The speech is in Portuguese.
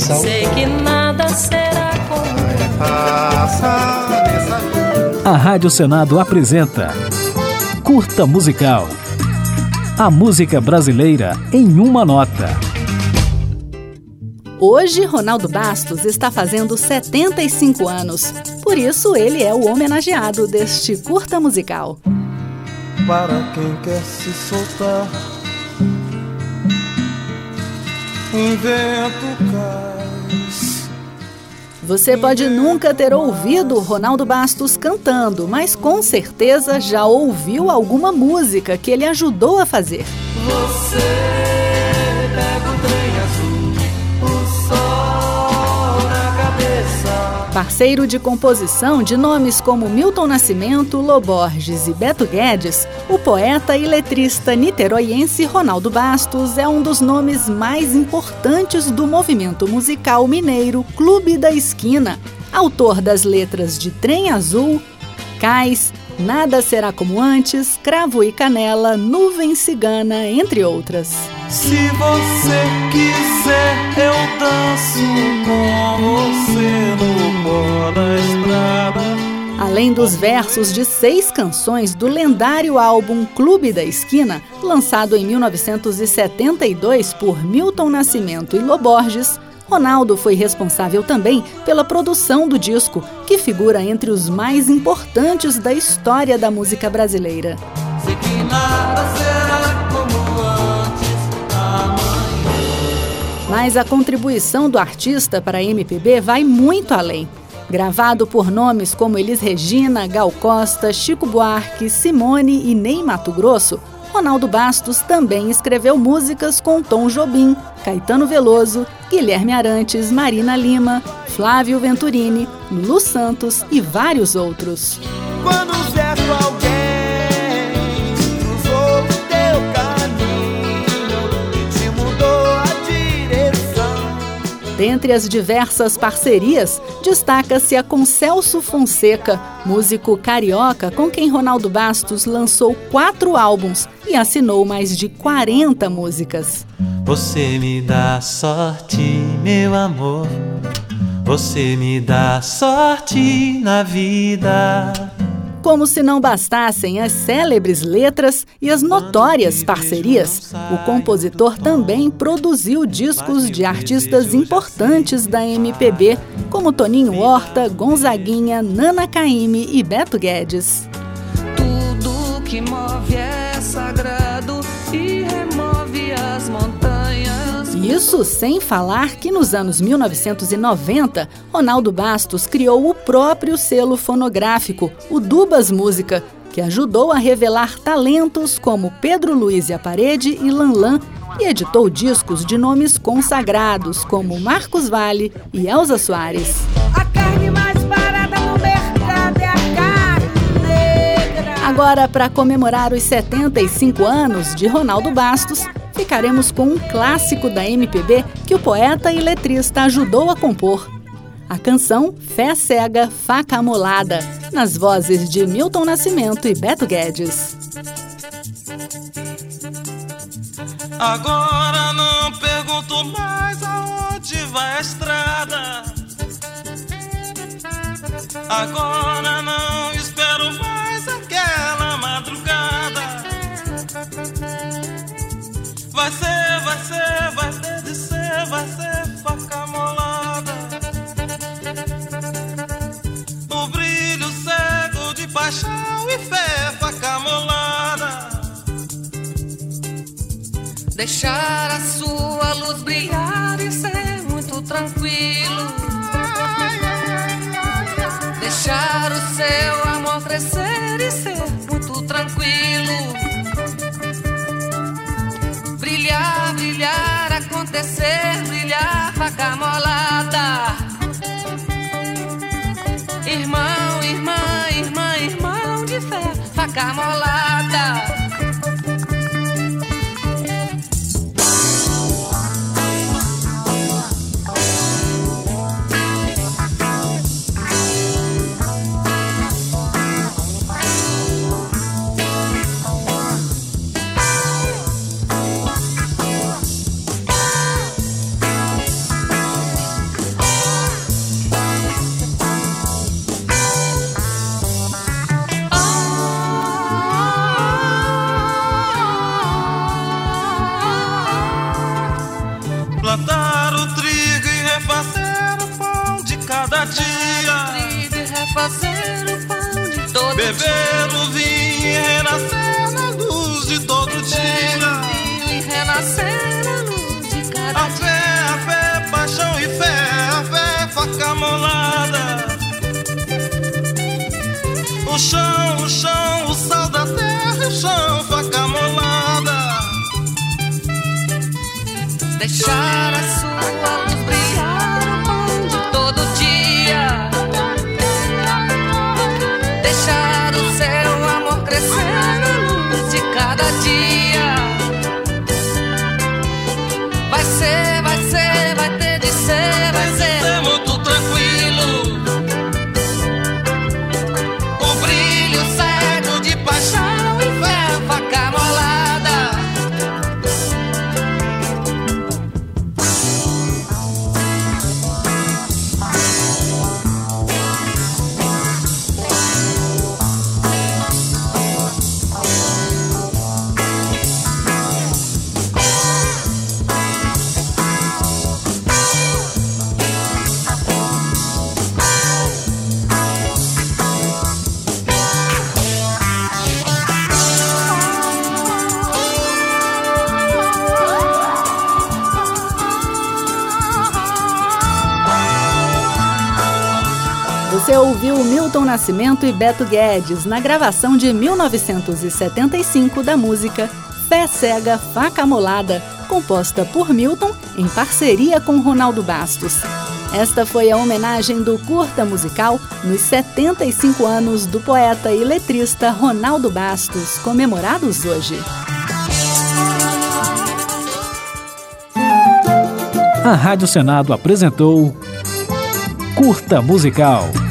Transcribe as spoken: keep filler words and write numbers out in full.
Missão. Sei que nada será como A Rádio Senado apresenta Curta Musical. A música brasileira em uma nota. Hoje, Ronaldo Bastos está fazendo setenta e cinco anos. Por isso, ele é o homenageado deste curta musical. Para quem quer se soltar, um vento cais. Você pode nunca ter ouvido Ronaldo Bastos cantando, mas com certeza já ouviu alguma música que ele ajudou a fazer. Você pega o trem azul, o sol na cabeça. Parceiro de composição de nomes como Milton Nascimento, Lô Borges e Beto Guedes, o poeta e letrista niteroiense Ronaldo Bastos é um dos nomes mais importantes do movimento musical mineiro Clube da Esquina, autor das letras de Trem Azul, Cais, Nada Será Como Antes, Cravo e Canela, Nuvem Cigana, entre outras. Se você quiser, eu danço com você no pó da estrada. Além dos versos de seis canções do lendário álbum Clube da Esquina, lançado em mil novecentos e setenta e dois por Milton Nascimento e Lô Borges, Ronaldo foi responsável também pela produção do disco, que figura entre os mais importantes da história da música brasileira. Sei que nada será como antes, amanhã. Mas a contribuição do artista para a M P B vai muito além. Gravado por nomes como Elis Regina, Gal Costa, Chico Buarque, Simone e Ney Matogrosso, Ronaldo Bastos também escreveu músicas com Tom Jobim, Caetano Veloso, Guilherme Arantes, Marina Lima, Flávio Venturini, Lu Santos e vários outros. Quando certo alguém cruzou o teu caminho e te mudou a direção. Dentre as diversas parcerias, destaca-se a com Celso Fonseca, músico carioca com quem Ronaldo Bastos lançou quatro álbuns e assinou mais de quarenta músicas. Você me dá sorte, meu amor. Você me dá sorte na vida. Como se não bastassem as célebres letras e as notórias parcerias, o compositor também produziu discos de artistas importantes da M P B, como Toninho Horta, Gonzaguinha, Nana Caymmi e Beto Guedes. tudo que move é sagrado e remove as montanhas. Isso sem falar que nos anos mil novecentos e noventa, Ronaldo Bastos criou o próprio selo fonográfico, o Dubas Música, que ajudou a revelar talentos como Pedro Luiz e a Parede e Lanlan, e editou discos de nomes consagrados como Marcos Valle e Elza Soares. A carne mais barata no mercado é a carne negra. Agora, para comemorar os setenta e cinco anos de Ronaldo Bastos, ficaremos com um clássico da M P B que o poeta e letrista ajudou a compor. A canção Fé Cega, Faca Amolada, nas vozes de Milton Nascimento e Beto Guedes. Agora não pergunto mais aonde vai a estrada. Agora não espero mais aquela madrugada. Vai ser, vai ser, vai ter de ser, vai ser faca amolada. O brilho cego de paixão e fé, faca amolada. Deixar a sua luz brilhar e ser muito tranquilo. Deixar o seu amor crescer e ser muito tranquilo. Brilhar, brilhar, acontecer, brilhar, faca amolada. Irmão, irmã, irmã, irmão de fé, faca amolada. plantar o trigo e refazer o pão de cada dia. Trigo e refazer o pão de todo dia. Beber o vinho e renascer na luz de todo dia. E renascer na luz de cada a dia. A fé, a fé, paixão e fé, a fé, faca molada. O chão, o chão, o sal da terra, o chão, faca molada. Deixar a sua luz brilhar no pão de todo dia. Deixar o seu amor crescer na luz de cada dia. Vai ser, vai ser, vai ter de ser, vai ser, ser muito tranquilo. O brilho cego de paixão e fé, faca molada. Você ouviu Milton Nascimento e Beto Guedes na gravação de mil novecentos e setenta e cinco da música Fé Cega, Faca Molada, composta por Milton em parceria com Ronaldo Bastos. Esta foi a homenagem do Curta Musical nos setenta e cinco anos do poeta e letrista Ronaldo Bastos, comemorados hoje. A Rádio Senado apresentou Curta Musical.